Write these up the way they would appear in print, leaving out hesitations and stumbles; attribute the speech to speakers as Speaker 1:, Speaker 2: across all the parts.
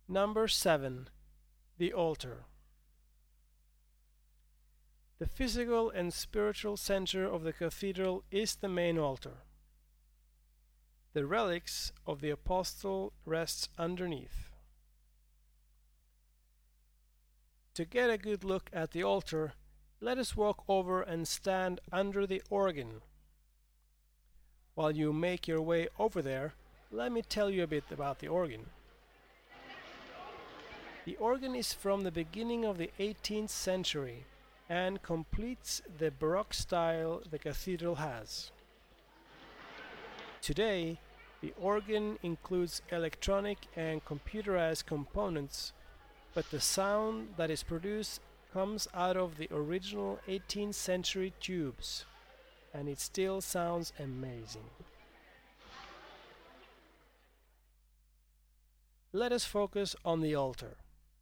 Speaker 1: Number 7. The altar. The physical and spiritual center of the cathedral is the main altar. The relics of the apostle rest underneath. To get a good look at the altar, let us walk over and stand under the organ. While you make your way over there, let me tell you a bit about the organ. The organ is from the beginning of the 18th century and completes the Baroque style the cathedral has. Today, the organ includes electronic and computerized components, but the sound that is produced comes out of the original 18th century tubes, and it still sounds amazing. Let us focus on the altar.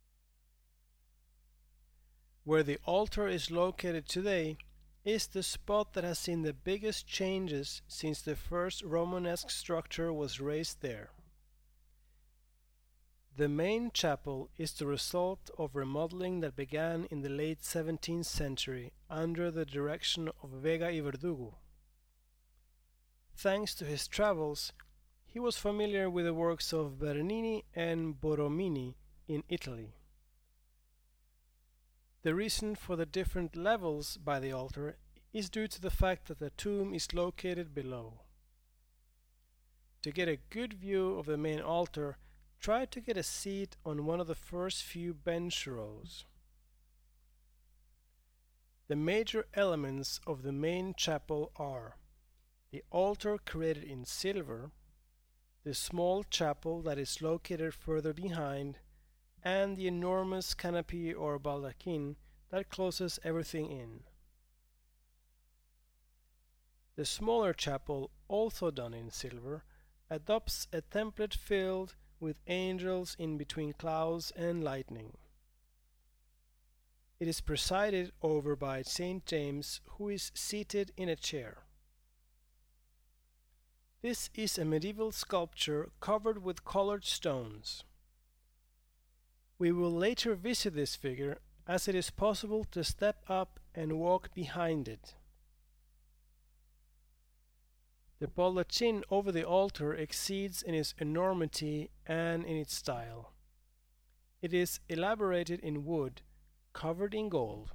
Speaker 1: Where the altar is located today is the spot that has seen the biggest changes since the first Romanesque structure was raised there. The main chapel is the result of remodeling that began in the late 17th century under the direction of Vega y Verdugo. Thanks to his travels, he was familiar with the works of Bernini and Borromini in Italy. The reason for the different levels by the altar is due to the fact that the tomb is located below. To get a good view of the main altar, try to get a seat on one of the first few bench rows. The major elements of the main chapel are the altar created in silver, the small chapel that is located further behind, and the enormous canopy or baldachin that closes everything in. The smaller chapel, also done in silver, adopts a template filled with angels in between clouds and lightning. It is presided over by Saint James, who is seated in a chair. This is a medieval sculpture covered with colored stones. We will later visit this figure, as it is possible to step up and walk behind it. The baldachin over the altar exceeds in its enormity and in its style. It is elaborated in wood, covered in gold.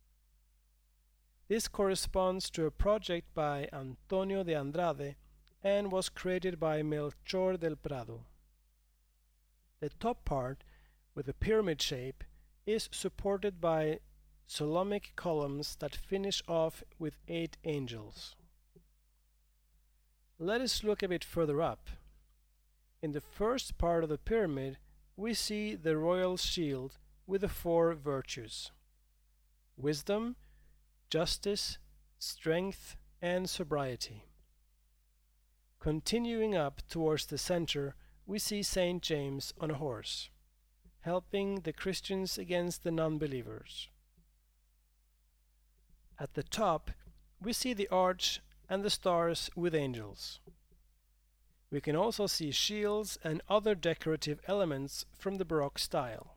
Speaker 1: This corresponds to a project by Antonio de Andrade and was created by Melchor del Prado. The top part, with a pyramid shape, is supported by Ptolemaic columns that finish off with 8 angels. Let us look a bit further up. In the first part of the pyramid, we see the royal shield with the 4 virtues: wisdom, justice, strength, and sobriety. Continuing up towards the center, we see Saint James on a horse, helping the Christians against the non-believers. At the top, we see the arch and the stars with angels. We can also see shields and other decorative elements from the Baroque style.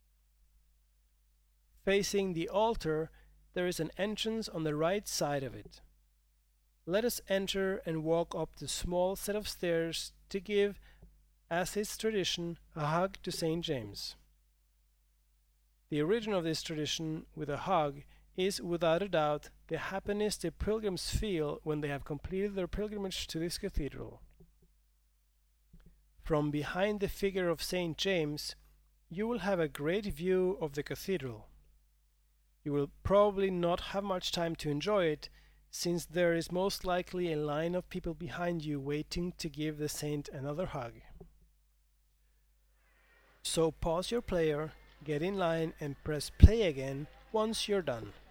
Speaker 1: Facing the altar, there is an entrance on the right side of it. Let us enter and walk up the small set of stairs to give, as is tradition, a hug to Saint James. The origin of this tradition with a hug is without a doubt the happiness the pilgrims feel when they have completed their pilgrimage to this cathedral. From behind the figure of Saint James, you will have a great view of the cathedral. You will probably not have much time to enjoy it, since there is most likely a line of people behind you waiting to give the saint another hug. So pause your player, get in line, and press play again once you're done.